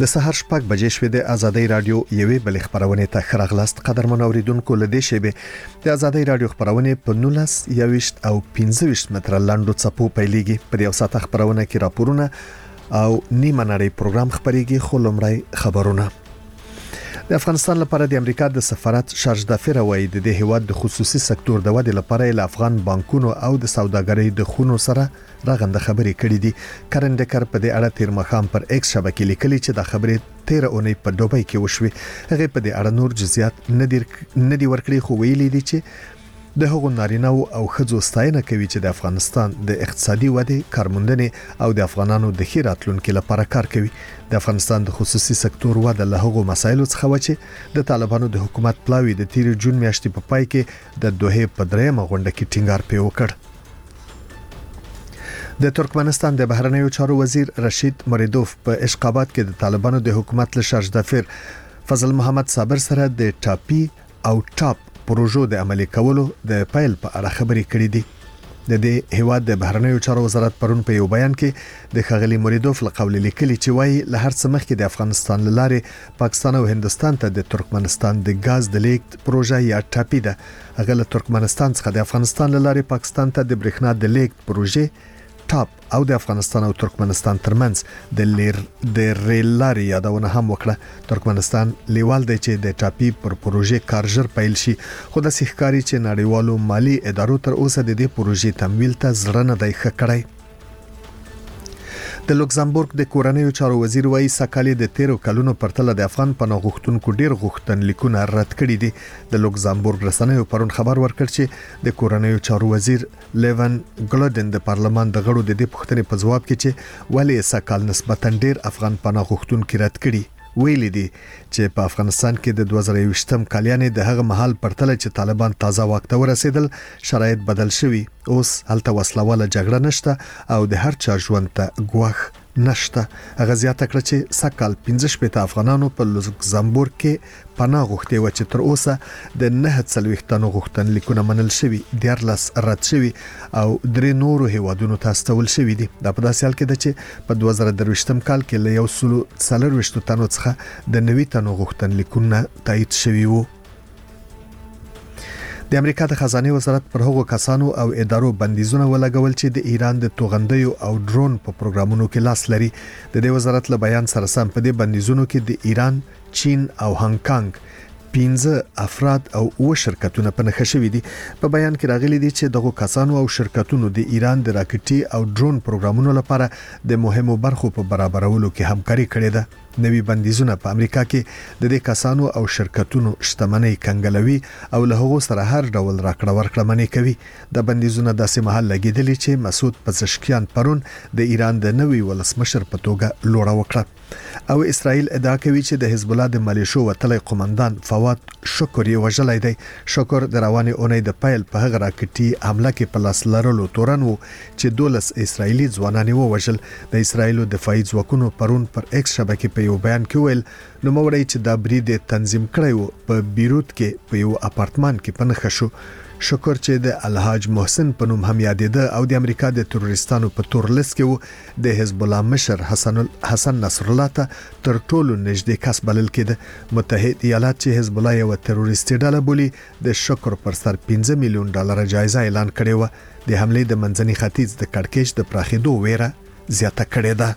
د سحر شپږ بجې شوې د ازادي رادیو یوې بل خبرونه ته خراغلاست قدرمن اوریدونکو لدې شیبه د ازادي رادیو خبرونه په 19 یوشت او 15 متر لاندو چپو پیلېږي په یو ساعت خبرونه کې راپورونه او نیمه نړۍ پروګرام خبريږي خو لمړی خبرونه د افغانستان لپاره د امریکا د سفارت شارج دافر وایي د هیواد د خصوصي سکتور د ودې لپاره ل افغان بانکونو او د سوداګرۍ د خونو سره راغنده خبرې کړې دي کرندکر په دې اړه تیر مخام پر ایکس شبکې لیکلي چې د خبرې 13 اونۍ په دوبۍ کې وشوي هغه په دې اړه نور جزئیات نه دي ورکړي خو ویلي دي چې د هغو نارینه او ښځو ستاینه کوي چې د افغانستان د اقتصادي ودې کارموندنې او د افغانانو د خیراتلونکو لپاره کار کوي د افغانستان د خصوصي سکتور وده له هغو مسایلو څخه و چې د طالبانو د حکومت پلاوی د 13 جون میاشتې په پای کې د دوه په درېمه غونډه کې ټینګار پی وکړ د ترکمنستان د بهرنیو چارو وزیر رشید مریدوف په اشقابات کې د طالبانو د حکومت له شارج دافر فضل محمد صابر سره د ټاپی او ټاپ پروژو د عملي کولو د فایل په اړه خبرې کړې دي د دې هیواد د بهرنیو چارو وزارت پرون په یو بیان کې د خغلی مریدوف له قول لیکلي چې وایي له هر څه مخکې د افغانستان لاره پاکستان او هندستان ته د ترکمنستان د غاز د لیک پروژه یا ټاپی ده هغه له ترکمنستان څخه د افغانستان لاره پاکستان ته د برېښنا د لیک پروژه ټاپ او د افغانستان او ترکمنستان ترمنځ د ریل لارې یادونه هم وکړه ترکمنستان لیوال دی چې د ټاپی پر پروژه کارژر پیل شي خو د سحکاري چې نړیوالو مالی ادارو تر اوسه د دې پروژې تمویل ته زړه نه دی ښکړی د لوکزامبورګ د کورنیو چارو وزیر وایي سکالي د 13 کلونو پرتله د افغان پناه غوښتونکو ډیر غوښتنلیکونه رد کړي دي د لوکزامبورګ رسنیو پرون خبر ورکړ چې د کورنیو چارو وزیر لیون ګلودن د پارلمان د غړو د دې پوښتنې په جواب کې چې ولې سکال نسبتا ډیر افغان پناه غوښتونکو رد کړي ویلي دي چې په افغانستان کې د 2020م کالیانې د هغه مهال پرتله چې طالبان تازه واک ته ورسېدل شرایط بدل شوي اوس هلته وسلواله جګړه نشته او د هر چا ژوند ته ګواښ نشته هغه زیاته کړ چې سکال 15 افغانانو په لوکزامبورګ کې پناه غوښتي و چې تر اوسه د 9 تنو غوښتنلیکونه منل شوي 14 رد شوي او 3 نورو هیوادونو ته استول شوي دي د په داسې حال کې د چې په 2023م کال کې له 140 تنو څخه د 90 تنو غوښتنلیکونه تایید شوي وو د امریکا د خزانه وزارت پر هغو کسانو او ادارو بندیزونه ولګول چې د ایران د توغندیو او ډرون په پروګرامونو کې لاس لري د دې وزارت له بیان سره سم په دې بندیزونو کې د ایران چین او هانګ کانګ 15 افراد او 9 شرکتونه په نښه شوي دي په بیان کې راغلي دي چې دغه کسانو او شرکتونو د ایران د راکټي او ډرون پروګرامونو لپاره د مهمو برخو په برابرولو کې همکاري کړې ده نوي بندیزونه په امریکا کې د دې کسانو او شرکتونو شتمنۍ کنګلوي او له هغو سره هر ډول راکړه ورکړه منې کوي د بندیزونه داسې مهال لګیدلي چې مسعود پزشکیان پرون د ایران د نوي ولسمشر په توګه لوړه وکړه او اسرائیل ادعا کوي چې د حزب الله د ملیشو وتلی قومندان فواد شکر یې وژلای دی شکر د روانې اونۍ د پیل په هغه راکټي حمله کې په لاس لرلو تورن وو چې 12 اسرائیلي ځوانان ووژل د اسرائیلو دفاعي ځواکونو پرون پر ایکس شبکې په یو بیان کې ویل نو موري چې دا برید تنظیم کړی وو په بیروت کې په یو اپارتمان کې پنځه شو شکر چې د الحاج محسن په نوم هم یادېده او د امریکا د تروریستانو په تور لیست کې وو د حزب الله مشر حسن نصر الله ته تر ټولو نږدې کس بلل کېده متحد ایالات چې حزب الله یو تروریستي ډله بولي د شکر پر سر 15 میلیون ډالر جایزه اعلان کړې و د حملې د منځني ختیځ د کړکېچ د پراخېدو ویره زیاته کړې ده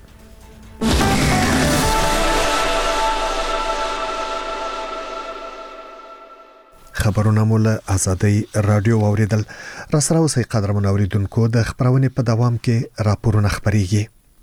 خبرونه مولا ازادي رادیو اوریدل را سره اوسې قدرمن اوریدونکو د خبرونه په دوام کې راپورونه خبريږي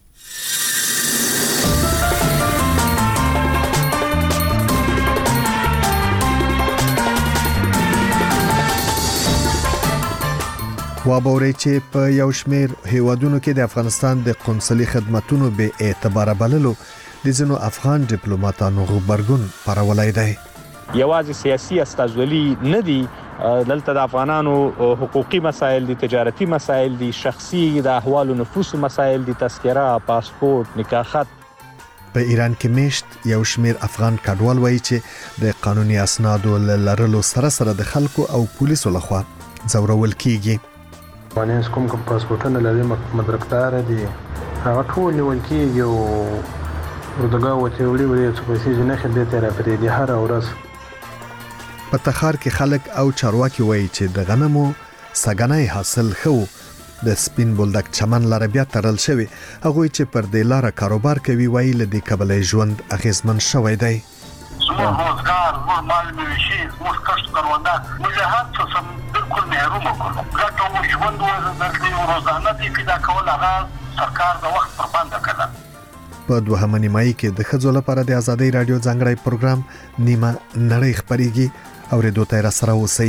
وابوري چې په یو شمېر هیوادونو کې د افغانستان د قونسلي خدماتونو به اعتبار بللو د ځینو افغان ډیپلوماټانو غبرګون پرولای دی یوازې سیاسي استازولي نه دي دلته د افغانانو حقوقي مسایل دي تجارتي مسایل دي شخصي د احوال او نفوس مسایل دي تذکره پاسپورت نکاح خط په ایران کې میشت یو شمیر افغان کډوال وایي چې د قانوني اسنادو لرلو سره د خلکو او پولیسو لخوا ځورول کیږي باندې کوم پاسپورتونه لري مدرکدار دي هغه ټول ولکې یو اردوګاه وته وړي څه پیسې جنخه به تر پرې دي هر ورځ. په تخار کې خلک او چارواکي وایي چې د غنمو سګنای حاصل خو د سپین بولدک چمن لاره بیا ترل شوی. هغه چې پر دې لاره کاروبار کوي وایي لدې کبلې ژوند اغیزمن شوی دی. زموږ روزګار، زموږ مال مویشي، زموږ کښت کروندګر موږ هر څه سم بالکل محروم کړو. ګټه او ژوند ورته روزانه دې پیدا کول هغه سرکار د وخت پر باندې کړل. په دوهمه نیمایي کې د ښځو لپاره د ازادۍ رادیو ځانګړی پروګرام نیمه نړۍ خپرېږي. اورېدو ته را سره اوسئ.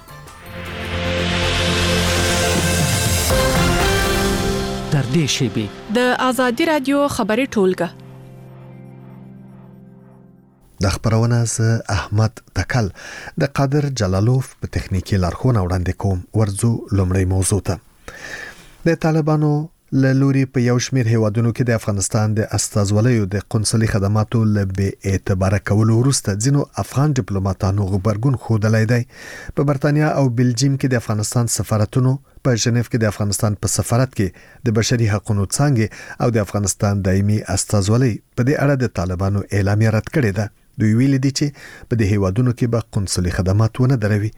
تر دې شیبې د ازادۍ رادیو خبري ټولګه د خبرونه ز احمد تکل د قادر جلالوف په تخنیکی لارښوونه وړاندې کوم. ورځو لومړی موضوع ته. د طالبانو له لوري په یو شمېر هیوادونو کې د افغانستان د استازولیو د قونسلي خدماتو له بې اعتباره کولو وروسته ځینو افغان ډیپلوماټانو غبرګون ښودلی دی. په برتانیا او بلجیم کې د افغانستان سفارتونو، په ژنیف کې د افغانستان په سفارت کې د بشري حقوقو څانګې او د افغانستان دایمي استازولۍ په دې اړه د طالبانو اعلامیه رد کړې ده. دوی ویلي دي چې په دې هیوادونو کې به قونسلي خدمات ونه دروي.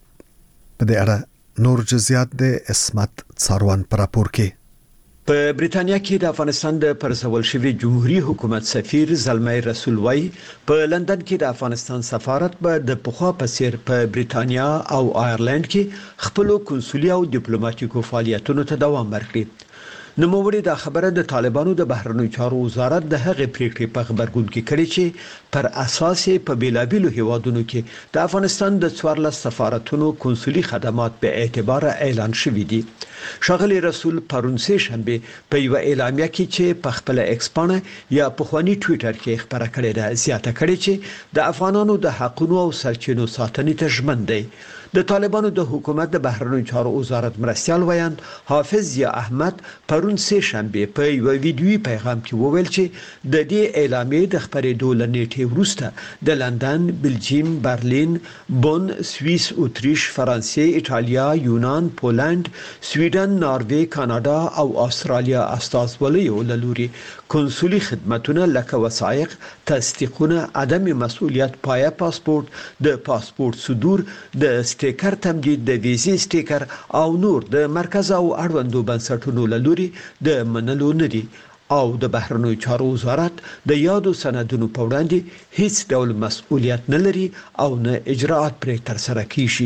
په دې اړه نور جزئیات د اسمت څاروان پر راپور کې. په بریتانیا کې د افغانستان د پرځول شوی جمهوریت حکومت سفیر زلمي رسول وای په لندن کې د افغانستان سفارت به د پخوا په څیر په بریتانیا او آیرلند کې خپل کنسولي او ډیپلوماټیکو فعالیتونو ته دوام ورکړي. نوموړي دا خبره د طالبانو د بهرنیو چارو وزارت د هغې پریکړې په خبرګون کې کړې چې پر اساس په بیلابیلو هیوادونو کې د افغانستان د 14 سفارتونو کنسولي خدمات به اعتبار اعلان شوې دي. شاغلی رسول پرون سه شنبه په یو اعلامیه کې چې په خپل ایکس پاڼه یا په خواني ټوئیټر کې خبره کړې ده زیاته کړې چې د افغانانو د حقوقو او سرچینو ساتنې ته ژمن دی. د طالبانو د حکومت د بهرنیو چارو وزارت مرستيال ویاند حافظ یا احمد پرون سه شنبه په یو ویډیوي پیغام کې وویل چې د دې اعلامیې د خبرېدو لنیټه وروسته د لندن، بلجیم، برلین، بون، سوئیس، اتریش، فرانسې، ایټالیا، یونان، پولند، سویډن، ناروې، کاناډا او استرالیا استازولیو لوري کنسولي خدماتونه لکه وثایق، تصدیقونه، عدم مسؤلیت پایه پاسپورت، د پاسپورت صدور، د سټیکر تمدید، د ویزې سټیکر او نور د مرکز او اړوندو بنسټونو لوري د منلو نه دي او د بهرنیو چارو وزارت د یادو سندونو په وړاندې هیڅ ډول مسؤلیت نه لري او نه اجراءات پرې تر سره کیږي.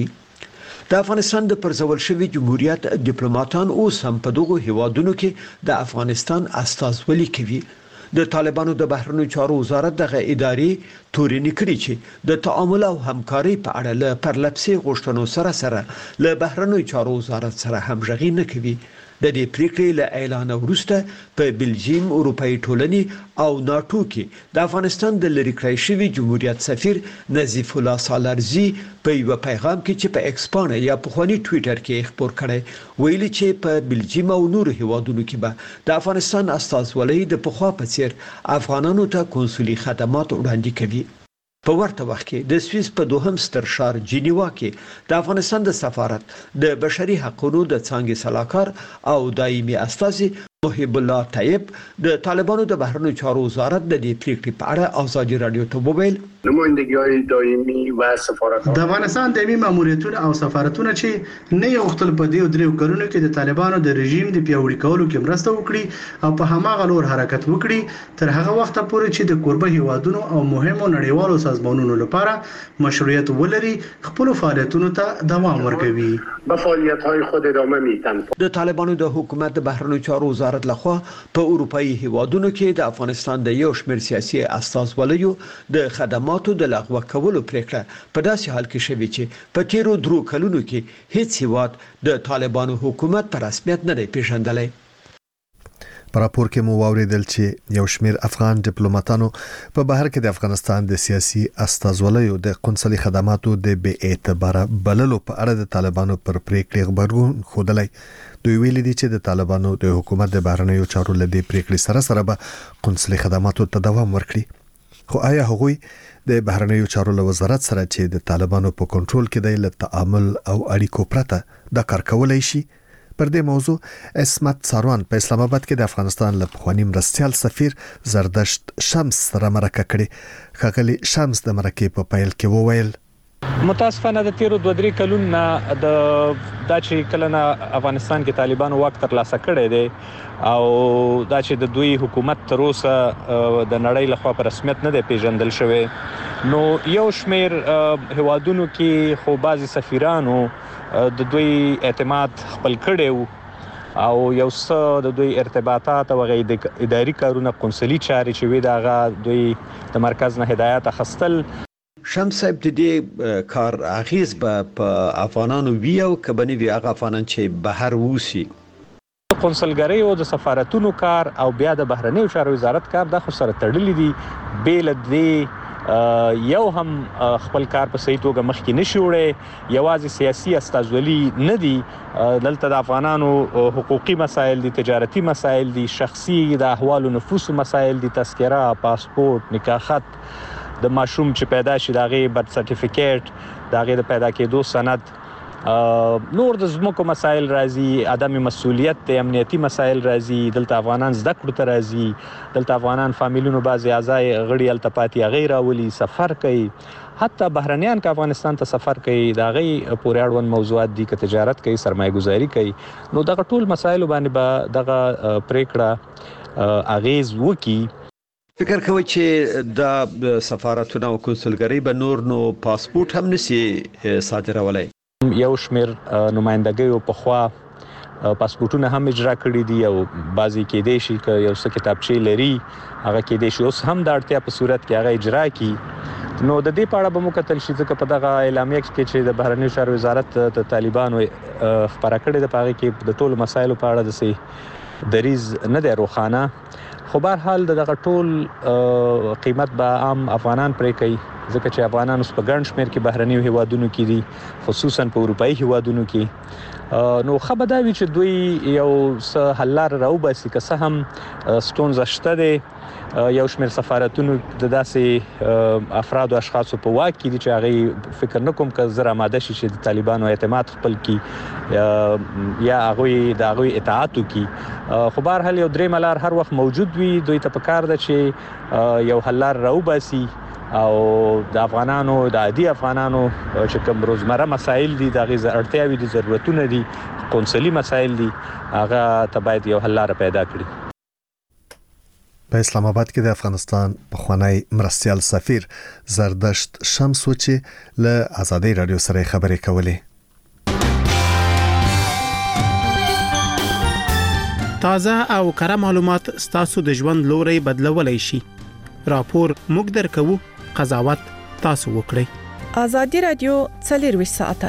د افغانستان د پرځول شوی جمهوریت ډیپلوماټان اوس هم په دغه هیوادونو کې د افغانستان استازولي کوي. د طالبانو د بهرنیو چارو وزارت دغه ادارې تورینې کړې چې د تعامل او همکاري په اړه له پرلپسې غوښتنو سره له بهرنیو چارو وزارت سره همغږي نه کوي. د دې پریکړې له اعلان وروسته په بلجیم، اروپאי ټولنې او ناتو کې د افغانستان د لری کړی شوی جمهوریت سفیر نظیف الله سالارزی په یو پیغام کې چې په ایکس پاڼه یا په خواني ټوئیټر کې خبر کړی ویلي چې په بلجیم او نور هیوادونو کې به د افغانستان استازولۍ د پخوا په څیر افغانانو ته کنسولي خدمات وړاندې کوي. په ورته وخت کې د سوئیس په دوهم ستر ښار جنیوا کې د افغانستان د سفارت د بشري حقوقو د څانګې سلاکار او دایمي استازي محب الله طیب د طالبانو د بهرنیو چارو وزارت د دې پریکړې په اړه ازادي رادیو ته وویل نمایندګي دایمي و سفارتونه د افغانستان دایمي ماموریتونه او سفارتونه چې نه یو خپل په دې درې کلونو کې د طالبانو د رژیم د پیاوړي کولو کې مرسته وکړي او په هماغه لور حرکت وکړي تر هغه وخت پورې چې د کوربه هیوادونو او مهمو نړیوالو سازمانونو لپاره مشروعیت ولري خپل فعالیتونو ته دوام ورکوي. به فعالیت‌های خود ادامه میدن. د طالبانو د حکومت د بهرنیو چارو وزارت لخوا په اروپאי هیوادونو کې د افغانستان د یو شمېر سیاسي استازولیو د خدماتو د لغوه کولو پریکړه په داسې حال کې شوې چې په تیرو درو کلونو کې هیڅ هیواد د طالبانو حکومت په رسمیت نه دی پیژندلی. په راپور کې مو واوریدل چې یو شمېر افغان ډیپلوماټانو په بهر کې د افغانستان د سیاسي استازولیو د قونسلي خدماتو د بې اعتباره بللو په اړه د طالبانو پر پریکړې خبرګون ښودلی. دوی ویلي دي چې د طالبانو د حکومت د بهرنیو چارو له دې پریکړې سره به قونسلي خدماتو ته دوام ورکړي. خو آیا هغوی د بهرنیو چارو له وزارت سره چې د طالبانو په کنټرول کې دی له تعامل او اړیکو پرته دا کار کولای شي؟ پر دې موضوع اسمت ساروان په اسلام آباد کې د افغانستان له پخوانی مرستيال سفیر زردشت شمس سره مرکه کړې. خغلی شمس د مرکې په پیل کې وویل متاسفانه د تیرو 2-3 کلونو د چې کله نه افغانستان کې طالبانو واک ترلاسه کړی دی او دا چې د دوی حکومت تر اوسه د نړۍ لخوا په رسمیت نه دی پیژندل شوی، نو یو شمیر هوادونو کې خو بعضی سفیرانو د دوی اعتماد خپل کړي او یو څه د دوی ارتباطات او اداري کارونه قونسلي چاري چې وي دغه دوی د مرکز نه هدایت اخستل. شمس صاحب د دې کار اغیز په افغانانو وی او کبنی وی هغه افغانان چې بهر ووسی قونسلګری او د سفارتونو کار او بیا د بهرنیو چارو وزارت کار د خو سره تړلې دي. بیل د یو هم خپل کار په صحیح توګه مخکې نشي وړي، یوازې سیاسي استازولي نه دي، دلته د افغانانو حقوقي مسایل دي، تجارتي مسایل دي، شخصي د احوال او نفوس مسایل دي، تذکره، پاسپورت، نکاح خط، د ماشوم چې پیدا شي دغه برت سرټیفیکیټ، دغه د پیدا کېدو سند، نور د زموږ مسایل راځي، عدم مسؤلیت د امنیتي مسایل راځي، دلته افغانان زده کړو ته راځي، دلته افغانان فامیلونو بعضي اعضای غړي التپاتي غیر اولی سفر کوي، حتی بهرنیان که افغانستان ته سفر کوي دا غي پورې اړوند موضوعات دي که تجارت کوي، سرمایه گذاري کوي، نو دغه ټول مسایل باندې به دغه پریکړه اغیز وکي. فکر کوي چې د سفارتونو او کنسولګری به نور نو پاسپورت هم نسی صادرولای. یو شمیر نمائندګیو په خوا پاسپورتونه هم اجرا کړی دي او بعضی کې دي شي که یو څه کتابچې لري هغه کې دي شي اوس هم د اړتیا په صورت کې هغه اجرا کی. نو د دې په اړه به مو کتل شي ځکه په دغه اعلامیه کې چې د بهرنیو چارو وزارت د طالبانو خبره کړې ده په هغه کې د ټولو مسایلو په اړه د سي دریز نه دی روخانه، خو بهر حال دغه ټول قیمت به عام افغانان پرې کوي ځکه چې افغانان اوس په ګڼ شمیر کې بهرنیو هیوادونو کې دي، خصوصا په اروپایي هیوادونو کې. نو خبره دا وی چې دوی یو څه حل لار راوباسي که څه هم ستونزه شته دی. یو شمیر سفارتونو د داسې افراد او اشخاصو په واک کې دي چې هغه فکر نکوم که زره ماده شي چې د طالبانو اعتماد خپل کی یا هغه اطاعت وکي، خو بهر حال یو درې ملار هر وخت موجود وي. دوی ته پکار ده چې یو حل لار راوباسي او د افغانانو د عادي افغانانو چې کوم روزمره مسایل دي دغه اړتیاوي دي، ضرورتونه دي، قونسلي مسایل دي، هغه ته باید یو حل لار پیدا کړي. په اسلام آباد کې د افغانستان پخوانی مرستيال سفیر زردشت شمس چې له آزادۍ رادیو سره خبرې کولې. تازه او کره معلومات ستاسو د ژوند لوري بدلولای شي. راپور موږ درکو، قضاوت تاسو وکړئ. آزادۍ رادیو 24 ساعته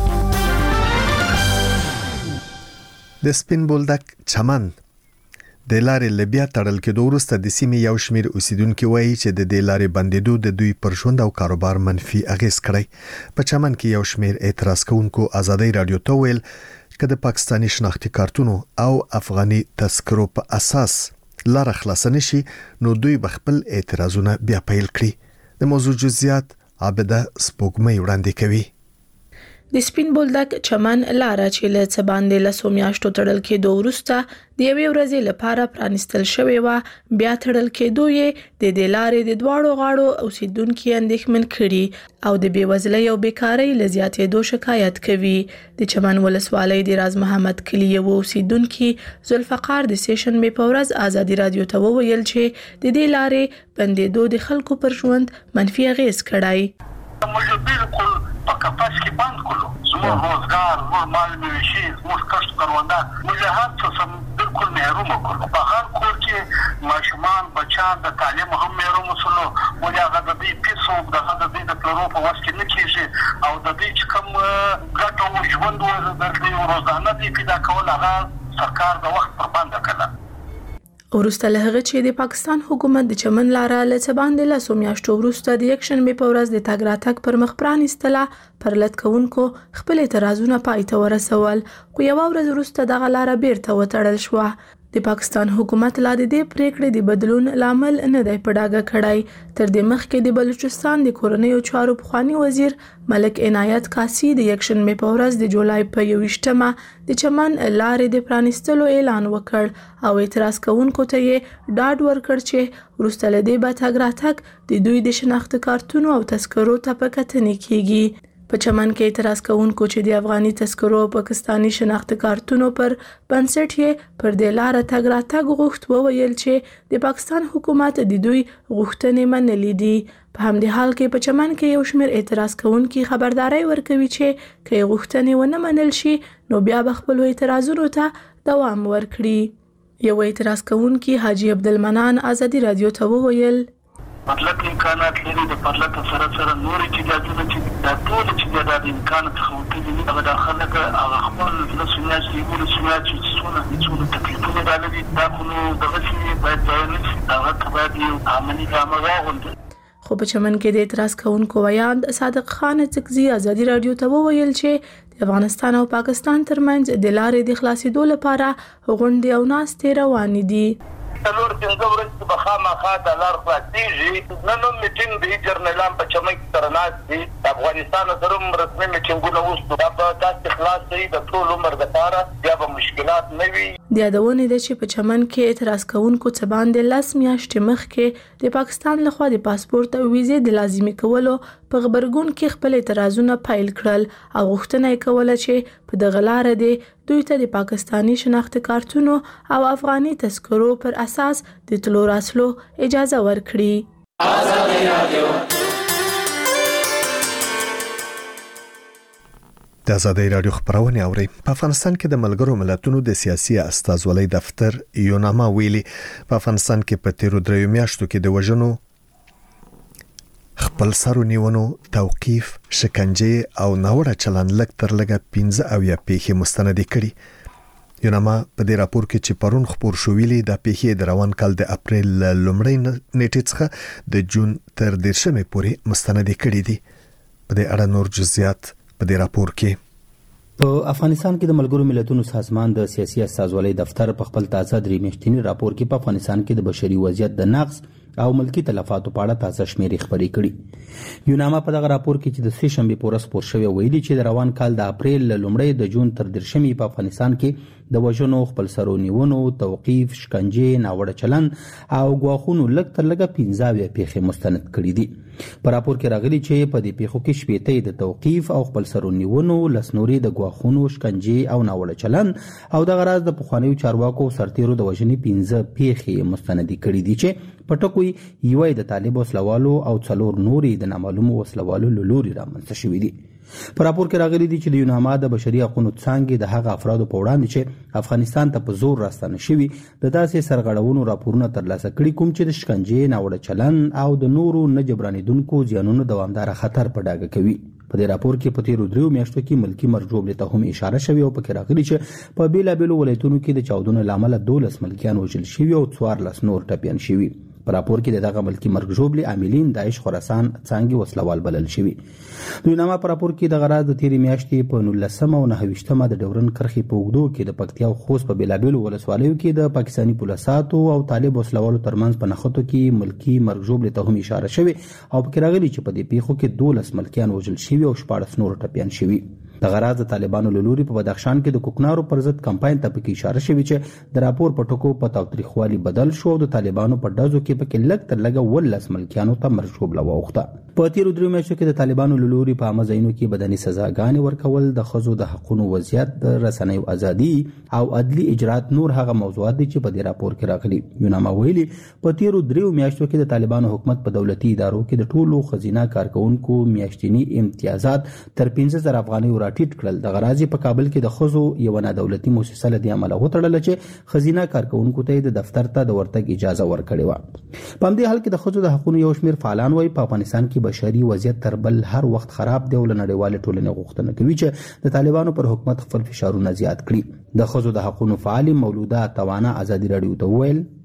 د سپین بولدک چمن د لارې لبیا تړل کېدو وروسته د سیمې یو شمیر اوسیدونکو وایي چې د دې لارې بندیدو د دوی پر ژوند او کاروبار منفي اغیز کړی. په چمن کې یو شمیر اعتراض کوونکو آزادۍ رادیو ته ویل چې د پاکستاني شناختی کارتونو او افغاني تذکرو په اساس لار خلاص نشي نو دوی بخپل اعتراضونه بیا پیل کړي. د موضوع جزئیات عابده سپوږمۍ وړاندې کوي. د سپین بولدک چمن لاره چې له څه باندې له میاشتو تړل کېدو وروسته د یوې ورځې لپاره پرانستل شوې و، بیا تړل کېدو یې د دې لارې د دواړو غاړو اوسیدونکو اندېښمن کړي او د بیوزلۍ او بیکارۍ له زیاتېدو شکایت کوي. د چمن ولسوالۍ د راز محمد کلی یو اوسیدونکو ذوالفقار د سیشن می په ورځ آزادۍ رادیو ته وویل چې د دې لارې بندیدو د خلکو پر ژوند منفي اغیز کړی. موږ بالکل په کپاس کې بند کړو، زموږ روزګار، زموږ مال مویشي، زموږ کښت کروندګر، موږ هر څه سم بالکل محروم کړو. په هر کور کې ماشومان بچان د تعلیم هم محروم شول، ولې هغه د دې پیسو د دې د پلورو په واسطه کې نه کیږي او د دې چې کوم ګټو ژوند ورته روزانه دي پیدا کول هغه سرکار د وخت پر باندې کړل. ورسته له هغه چې د پاکستان حکومت د چمن لاره له څه باندې له میاشتو وروسته د یک شنبه په ورځ د تګ راتګ پر مخ پرانیستله، پر لټکونکو خپل اعتراضونه پای ته ورسول، خو یو ورځ وروسته دغه لاره بیرته وتړل شو. د پاکستان حکومت لا د دې پریکړې د بدلون لامل نه دی په ډاګه کړی. تر دې مخکې د بلوچستان د کورنیو چارو پخوانی وزیر ملک عنایت قاسی د یکشنبه په ورځ د جولای په 21مه د چمن لارې د پرانیستلو اعلان وکړ او اعتراض کوونکو ته یې ډاډ ورکړ چې وروسته له دې به تګ راتګ د دوی د شناخت کارتونو او تذکرو ته په کتنې کیږي. په چمن کې اعتراض کوونکو چې د افغاني تذکرو او پاکستاني شناخت کارتونو پر بنسټ یې پر دې لار تګ راتګ غوښت وویل چې د پاکستان حکومت د دوی غوښتنې منلې دي. په همدې حال کې په چمن کې یو شمېر اعتراض کوونکي خبرداري ورکوي چې که غوښتنې ونه منل شي نو بیا به خپل اعتراضونو ته دوام ورکړي. یو اعتراض کوونکی حاجی عبدالمنان ازادي رادیو ته وویل مطلب امکانات لري د پرلط سره نور چې د ټول چې د امکانات خوتلي هغه داخله هغه خپل د سنیاج دی ګور سنیاج چې څونه تکلیفونه راغلي دا خو دغه چې باید ځای هغه باید یو عملي عمل غوښتل. خو په چمن کې د اعتراض کوونکو ویاند صادق خان تکزی ازادي رادیو ته وویل چې د افغانستان او پاکستان ترمنځ د لارې د خلاصېدو لپاره غونډې او ناستې روانې دي. څلور پنځه ورځې به خامخا د لار خلاصېږي. نن هم میټینګ د جرنیلان په چمن کې سره ناست دي. د افغانستان سره هم رسمي میټینګونه اوس دا به داسې خلاص شي د ټول عمر دپاره بیا به مشکلات نه وي. د یادونې ده چې په چمن کې اعتراض کوونکو څه باندې 10 میاشتې مخکې د پاکستان لخوا د پاسپورت او ویزې د لازمي کولو په غبرګون کې خپل اعتراضونه پیل کړل او غوښتنه یې کوله چې په دغه لاره د دوی ته د پاکستاني شناخت کارتونو او افغاني تذکرو پر اساس د تلو راتلو اجازه ورکړي. ازادي رادیو د ازادي رادیو خبرونه اوري. په افغانستان کې د ملګرو ملتونو د سیاسي استازولۍ دفتر یوناما ویلي په افغانستان کې په تیرو 3 میاشتو کې د وژنو خپل سرو نیونو توقیف شکنجه او ناوړه چلند لږ تر لږه 15 او یا پیښې مستند کړي. یوناما په دې راپور کې چې پرون خبر شو ویلي د پیښې د روان کال د اپریل لومړۍ نیټې څخه د جون تر 10مې پورې مستند کړي دي. په دې اړه نور جزئیات په دې راپور کې. په افغانستان کې د ملګرو ملتونو سازمان د سیاسي استازولۍ دفتر په خپل تازه 3 میاشتنی راپور کې په افغانستان کې د بشري وضعیت د نقص او ملکی تلفاتو په اړه تازه شمیرې خبرې کړي. یوناما په دغه راپور کې چې د سه شنبه پورې سپور شوی ویلي چې د روان کال د اپریل لومړۍ د جون تر 10مې په افغانستان کې د وژنو خپل سرو نیونو توقیف شکنجه ناوړه چلند او غواخونو لږ تر لږه 15 پیښې مستند کړي دي. په راپور کې راغلي چې په دې پیښو کې شپېته د توقیف او خپل سرو نیونو لسنوري د غواخونو شکنجه او ناوړه چلند او د غراض د پخوانیو چارواکو سرتیرو د وژنې 15 پیښې مستند کړي دي چې پټکوي یوې د طالب وسلوالو او څلور نوري د نامعلومو وسلوالو لوري رامنځته شوې دي. په راپور کې راغلي دي چې د یوناما د بشري حقوقو څنګه د هغه افرادو په وړاندې چې افغانستان ته په زور راستنه شوي د داسې سرغړونو راپورونه ترلاسه کړي کوم چې د شکنجې ناوړه چلند او د نورو نه جبرانیدونکو زیانونو دوامدار خطر په ډاګه کوي. په دې راپور کې په تیرو 3 میاشتو کې ملکی مرجوب ته هم اشاره شوی او پکې راغلي چې په بیلابیلو ولایتونو کې د چاودنو لامل 12 ملکیان وژل شوي او 14 نور ټپیان شوي. په راپور کې دغه ملکی مرګ ژوبلي عاملین داعش خراسان څنګه وسلوال بلل شوی. د یوناما په راپور کې د غراض د تیرې میاشتې په 19 او 29مه د ډورن کرخي په وګړو کې د پکتیا او خوست په بیلابیلو ولسوالیو کې د پاکستاني پولیساتو او طالب وسلوالو ترمنځ په نښتو کې ملکی مرګ ژوبلي ته هم اشاره شوی او پکې راغلي چې په دې پیښو کې 12 ملکیان وژل شوي او 14 نور ټپیان شوي. د غراض د طالبانو لوري په بدخشان کې د کوکنارو پر ضد کمپاین ته پکې اشاره شوی چې د راپور په ټکو په تاوتریخوالي بدل شو د طالبانو په دازو کې پکې لږ تر لږه 12 ملکیانو ته مرجوب لوخته. په تیرو 3 میاشتو کې د طالبانو لوري په عامه ځایونو کې بدني سزاګانې ورکول د خزو د حقوقو وضعیت د رسنیو ازادي او عدلي اجرات نور هغه موضوعات دي چې په دې راپور کې راغلي. یوناما ویلي په تیرو 3 میاشتو کې د طالبانو حکومت په دولتي ادارو کې د ټولو خزینه کارکونکو میاشتنی امتیازات تر 15000 افغانۍ راټیټ کړل. د غرازي په کابل کې د خزو یو نه دولتي مؤسسه لدی عمله وټړل چې خزینه کارکونکو ته د دفتر ته د ورتګ اجازه ورکړې و. په همدې حال کې د خزو د حقوقو یو شمېر فعالان وایي په افغانستان کې بشري وضعیت تر بل هر وخت خراب دی او نړیوال ټولنې غوښتنه کوي چې د طالبانو پر حکومت خپل فشارونه زیات کړي. د خزو د حقوقو فعال مولوده توانا ازادي رادیو ته ویل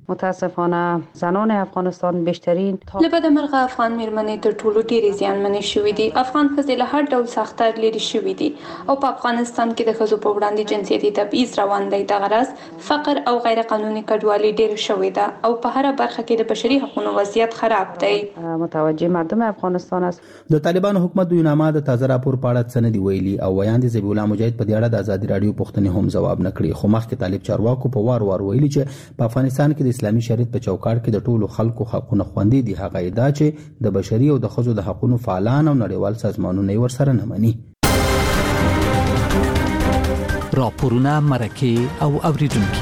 متاسفانه زنان افغانستان بیشترین لبد مرغه افغان میرمنې تر ټولو ډېرې زیانمنې شوې دي. افغان ښځې له هر ډول سختۍ لرې شوې دي او په افغانستان کې د ښځو په وړاندې جنسیتي تبعیض روان دی. د غرض فقر او غیر قانوني کډوالي ډېر شوې ده او په هر برخه کې د بشري حقوقو وضعیت خراب دی. متوجه مردم افغانستان است. د طالبانو حکومت د یونامه د تازه راپور په اړه څه نه دی ویلي او ویاند ذبیح الله مجاهد په دې اړه د ازادي رادیو پوښتنې هم ځواب نه کړي. خو مخکې طالب چارواکو په وار ویلي چې په افغانستان کې د اسلامي شریعت په چوکاټ کې د ټولو خلکو حقوقونه خوندي دي. هغه ادعا چې د بشري او د ښځو د حقوقو فعالان او نړیوال سازمانونه یې ورسره نه مني. راپورونه مرکه او اوریدونکو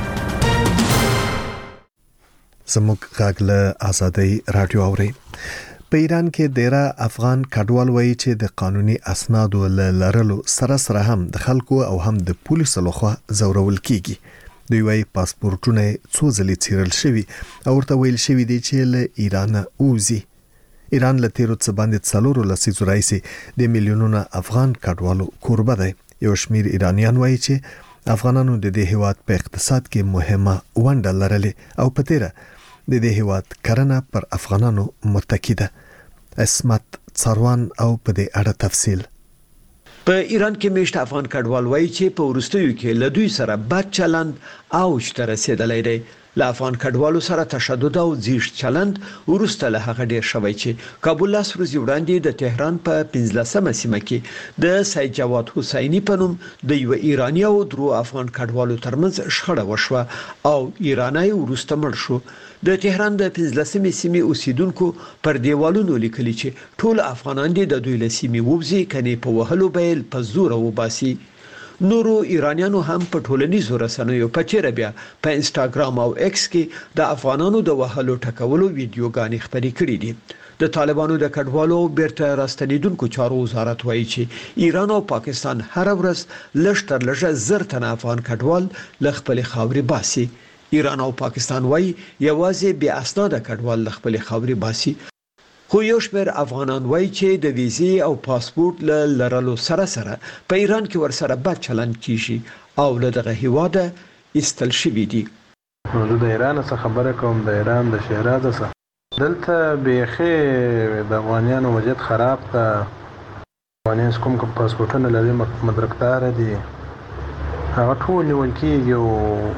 زموږ غږ له آزادۍ رادیو اوري. په ایران کې ډیره افغان کډوال وایي چې د قانوني اسنادو لرلو سره هم د خلکو او هم د پولیسو لخوا زورول کیږي. دوی وايي پاسپورتونه څو ځلې څیرل شوي او ورته ویل شوي دي چې له ایران اوزي. ایران له تیرو څه باندې 4 لسیزو راځي د میلیونونو افغان کډوالو کوربه دی. یو شمیر ایرانیان وايي چې افغانانو د دې هیواد په اقتصاد کې مهمه ونډه لرلې او په تیره د دې هیواد کرنه پر افغانانو متکی ده. اسمت څاروان او په دې اړه تفصیل. په ایران کې میشت افغان کډوال وایي چې په وروستیو کې له دوی سره بد چلند اوج ته رسیدلی دی. له افغان کډوالو سره تشدد او زیږ چلند وروسته له هغه ډیر شوی چې کابل لاس ورځې وړاندې د تهران په 15مه سیمه کې د سید جواد حسینی په نوم د یو ایرانی او درو افغان کډوالو ترمنځ شخړه وشوه او ایرانی وروسته مړ شو. د تهران د 15مې سیمې اوسیدونکو پر دیوالونو لیکلي چې ټول افغانان د دوی له سیمې ووزي کني په وهلو بیل په زور وباسي. نورو ایرانیانو هم په ټولنیزو رسنیو په چیرې بیا په انستګرام او ایکس کې د افغانانو د وهلو ټکولو ویډیوګانې خپرې کړې دي. د طالبانو د کډوالو بیرته راستنیدونکو چارو وزارت وایي چې ایران او پاکستان هر ورځ لږ تر لږه 1000 تنه افغان کډوال له خپل خاورې باسي. ایران او پاکستان وایي یوازې بیا اسناد کډوال له خپل خاورې باسي. خو یو شمېر افغانان وایي چې د ویزې او پاسپورت لرلو سره په ایران کې ورسره بد چلند کیږي او له دغه هیواده ایستل شوي دي. نو د ایران څخه خبره کوم، د ایران د شیراز څخه دلته بیخي د افغانانو وضعیت خراب ده. افغانان کوم پاسپورتونه لري مدرکدار دي هغه ټول نیول کیږي او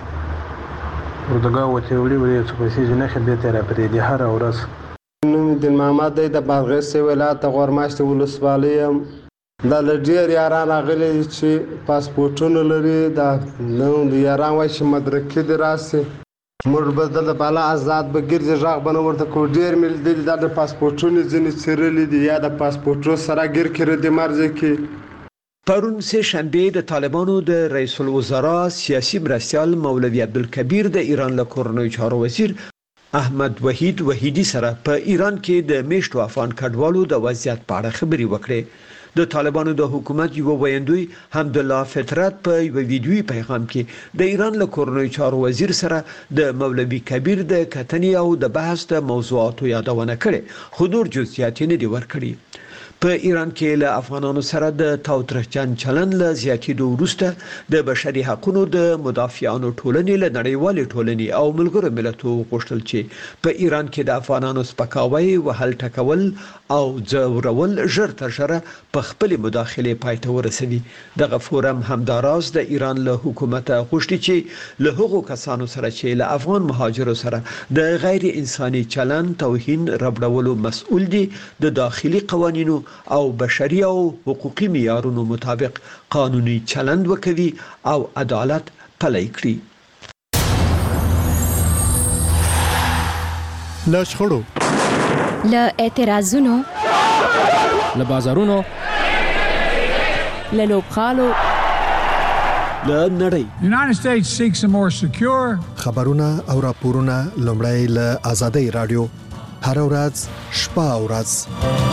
ورته وته وړي چې پیسې جنخه به تر پرې دي هر ورځ. نوم دین محمد دی د بادغیس ولایت غورماشت ولسوالۍ د لډیر یاران راغلي چې پاسپورتونه لري د نو د یاران وای چې مدرکې دی راسي موږ بدل بالا آزاد بګرځي ژغ بنو ورته کو ډیر مل دي د پاسپورتونه ځنې چیرلې دي یا د پاسپورتو سره ګر کړی د مرزه کې. پرون سه شنبه د طالبانو د رئیس الوزرا سیاسي مرستیال مولوی عبدالکبیر د ایران له کورنۍ چارو وزیر احمد وحید وحیدی سره په ایران کې د میشتو افغان کډوالو د وضعیت په اړه خبرې وکړې. د طالبانو د حکومت یو ویندوی حمدالله فطرت په یو ویډیوي پیغام کې د ایران له کورنۍ چارو وزیر سره د مولوی کبیر د کتنې او د بحث د موضوعاتو یادونه کړې، خو نور جزئیات نه دي ورکړي. په ایران کې له افغانانو سره د تاوتریخجن چلن له زیاتېدو وروسته د بشري حقوقو د مدافعانو ټولنې له نړیوالې ټولنې او ملګرو ملتونو غوښتل چې په ایران کې د افغانانو سپکاوی وهل ټکول او ځورول ژر تر ژره په خپل مداخله پای ته ورسوي. دغه فورم همداراز د ایران له حکومت غوښتي چې له هغو کسانو سره چې له افغان مهاجرو سره د غیر انساني چلن توهین ربړولو مسؤل دي د داخلي قوانینو او بشري او حقوقي معیارونو مطابق قانوني چلند وکوي او عدالت پلی کړي. له شخړو، له اعتراضونو، له بازارونو، له لوبخالو، له نړۍ. United States seeks a more secure خبرونه او راپورونه لومړی له آزادۍ رادیو هر ورځ شپه او ورځ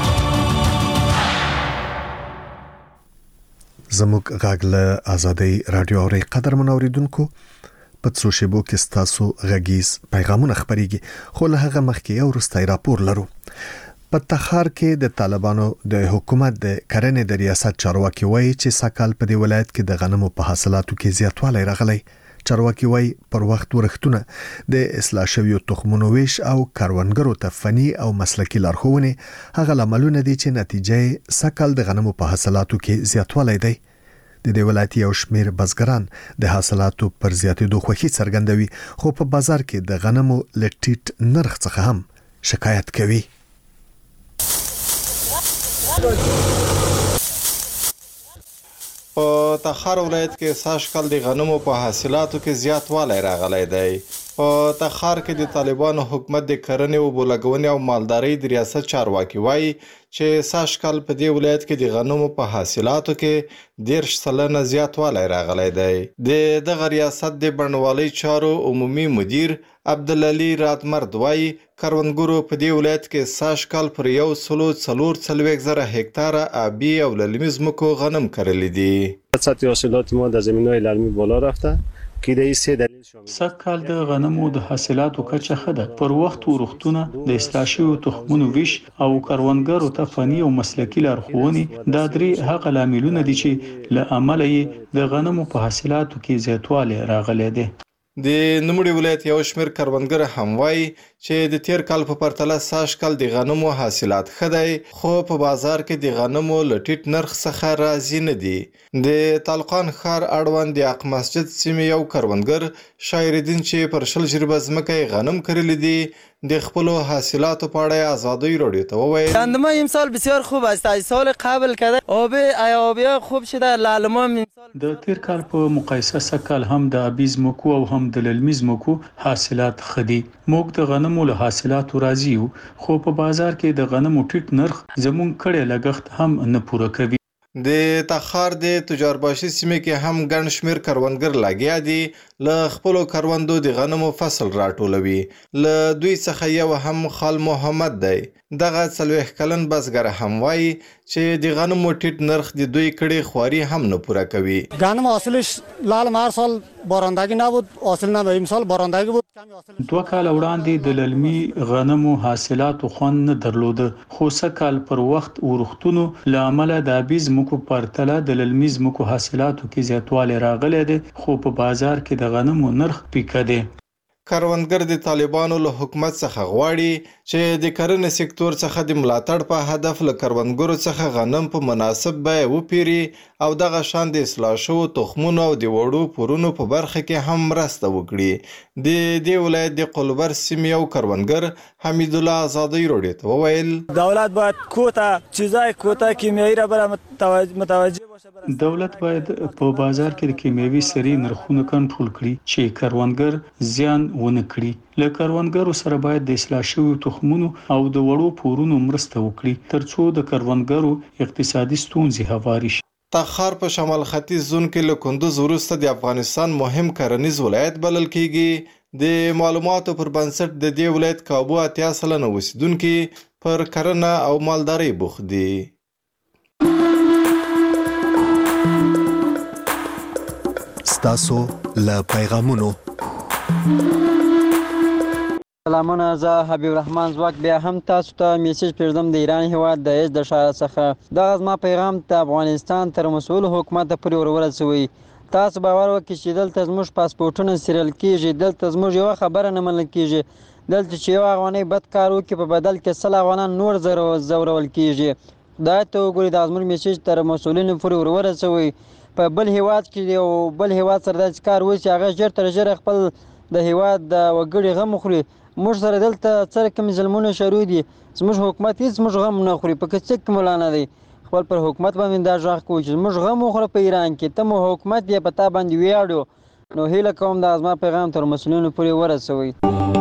زموږ غږ له آزادۍ رادیو اوري. قدرمن اوریدونکو، په څو شیبو کې ستاسو غږیز پیغامونه خبريږي، خو له هغه مخکې یو وروستی راپور لرو. په تخار کې د طالبانو د حکومت د کرنې د ریاست چارواکي وایي چې سکهال په دې ولایت کې د غنمو په حاصلاتو کې زیاتوالی راغلی. چارواکي وایي پر وخت ورښتونه د اصلاح شویو تخمونو ویش او کاروانګرو ته فني او مسلکي لارښوونې هغه عملونه دي چې نتیجه سکل د غنمو په حاصلاتو کې زیاتوالی دی. د دې ولایت یو شمېر بزګران د حاصلاتو پر زیاتېدو خوښي څرګندوي، خو په بازار کې د غنمو له ټیټ نرخ څخه هم شکایت کوي. په تخار ولایت کې ساشکل د غنمو په حاصلاتو کې زیاتوالی راغلی دی. په تخار کې د طالبانو حکومت د کرنې او بولګونې او مالدارۍ د ریاست چارواکي وایي چې ساشکل په دې ولایت کې د غنمو په حاصلاتو کې 10% زیاتوالی راغلی دی. د دغه ریاست د بڼوالۍ چارو عمومي مدیر عبدالعلي راتمرد وایي کروندګرو په دې ولایت کې ساشکل پر 144,000 هکتار آبی او للمي ځمکو غنم کرلی دي. سطح حاصلات ما در زمین‌های للمی بالا رفته که د سه دلیل شامل سږکال د غنمو د حاصلاتو کچه ښه ده. پر وخت ورښتونه د اصلاح شویو تخمونو ویش او کروندګرو ته فني او مسلکي لارښوونې دا درې هغه لاملونه دي چې له امله یې د غنمو په حاصلاتو کې زیاتوالی راغلی دی. د نوموړي ولایت یو شمېر کروندګر هم وایي چې د تیر کال په پرتله ساشکل د غنمو حاصلات ښه دی، خو په بازار کې د غنمو له ټیټ نرخ څخه راضي نه دي. د طالقان ښار اړوند د اق مسجد سیمې یو کروندګر شاعرالدین چې پر 20 جریبه ځمکه یې غنم کرلی دي د خپلو حاصلاتو په اړه آزادی رادیو ته وویل گندم امسال بسیار خوب است. از سال قبل کرده آبی خوب شده. لالما د تیر کال په مقایسه سږکال هم د آبي ځمکو او هم د للمي ځمکو حاصلات ښه دي. موږ د غنمو له حاصلاتو راضي یو، خو په بازار کې د غنمو ټیټ نرخ زموږ کړی لګښت هم نه پوره کوي. د تخار د تجارباشي سیمې کې هم ګڼ شمېر کروندګر لګیا دي له خپلو کروندو د غنمو فصل راټولوي. له دوی څخه یو هم خال محمد دی. دغه 40 کلن بزګر هم وایي چې د غنمو ټیټ نرخ د دوی کړي خواري هم نه پوره کوي. غنم حاصلش لال هر سال بارندگی نبود، حاصل نبود. امسال بارندگی بود. 2 کال وړاندې د للمي غنمو حاصلاتو خوند نه درلوده، خو سږکال پر وخت ورښتونو له امله د آبي ځمکو پرتله د للمي ځمکو حاصلاتو کې زیاتوالی راغلی دی، خو په بازار کې د غنمو نرخ پیکه دی. کروندګر د طالبانو له حکومت څخه غواړي چې د کرنې سکتور څخه د ملاتړ په هدف له کروندګرو څخه غنم په مناسب بیه وپیري او دغه شان د اصلاح شوو تخمونو او د وړو پورونو په برخه کې هم مرسته وکړي. د دې ولایت د قلبر سیمې یو کروندګر حمید الله آزادی رادیو ته وویل دولت باید کوتا کیمیایی را متوجه دولت باید په بازار کې د کیمیاوي سرې نرخونه کنټرول کړي چې کروندګر زیان ونه کړي. له کروندګرو سره باید د اصلاح شویو تخمونو او د وړو پورونو مرسته وکړي ترڅو د کروندګرو اقتصادي ستونزې هواري شي. تخار په شمال ختیځ زون کې له کندوز وروسته د افغانستان مهم کرنیز ولایت بلل کیږي. د معلوماتو پر بنسټ د دې ولایت کابو 80% اوسیدونکي پر کرنه او مالدارۍ بوخت دي. ستاسو له پیغامونو سلامونه، زه حبیب الرحمن زواک بیا هم تاسو ته میسج پرېږدم د ایران هیواد د ایز د ښار څخه. دغه زما پیغام د افغانستان تر مسؤل حکومت پورې ورسوئ. تاسو باور وکړئ چې دلته زموږ پاسپورټونه سیریل کیږي، دلته زموږ یوه خبره نه منل کیږي. دلته چې یو افغانۍ بد کار وکړي په بدل کې 100 افغانان نور ځورول کیږي. خدای ته وګورئ، دا زموږ میسج تر مسؤلینو پورې ورسوئ. په بل هیواد کې یو بل هیواد سره داسې کار وشي هغه ژر تر ژره خپل د هیواد د وګړي غم وخوري. موږ سره دلته څه کوم ظلمونه شروع دي، زموږ حکومت هېڅ زموږ غم نه خوري. په څه کې مولا نه دی خپل پر حکومت باندې دا غږ کوي چې زموږ غم وخوره په ایران کې، ته مو حکومت یې په تا باندې ویاړو. نو هیله کوم دا زما پیغام تر مسؤلینو پورې ورسوئ.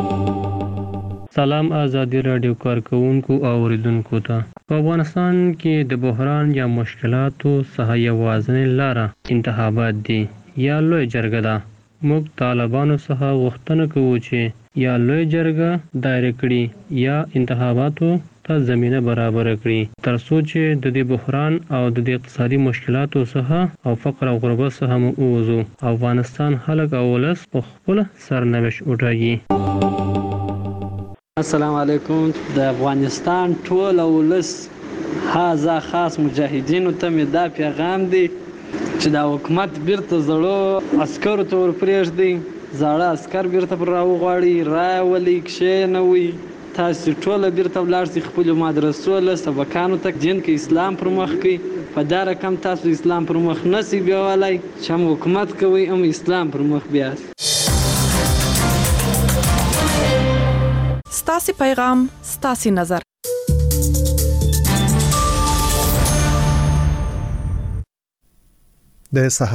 سلام آزادی رادیو کارکونکو او اوریدونکو ته. په افغانستان کې د بحران یا مشکلاتو څخه یوازینۍ لاره انتخابات دي یا لوی جرګه ده. موږ طالبانو څخه غوښتنه کوو چې یا لوی جرګه دایره کړي یا انتخاباتو ته زمینه برابر کړي ترڅو چې د دې بحران او د دې اقتصادي مشکلاتو څخه او فقر او غربت څخه مو ووځو. افغانستان خلک او ولس په خپل سرنوشت وټاکي. السلام علیکم. د افغانستان ټول ولس هازا خاص مجاهدینو ته مې دا پیغام دی چې دا حکومت بیرته زړو عسکرو ته ورپرېږدي، زاړه عسکر بیرته پر راوغواړي، رایه ولي کښېنوي، تاسو ټوله بیرته ولاړ شئ خپلو مدرسو له سبقانو ته، دین کې اسلام پر مخ کړئ. په دا رقم تاسو اسلام پر مخ نسی بیاولی چې هم حکومت کوي هم اسلام پر مخ بیاست. ستاسو پیغام ستاسو نظر. د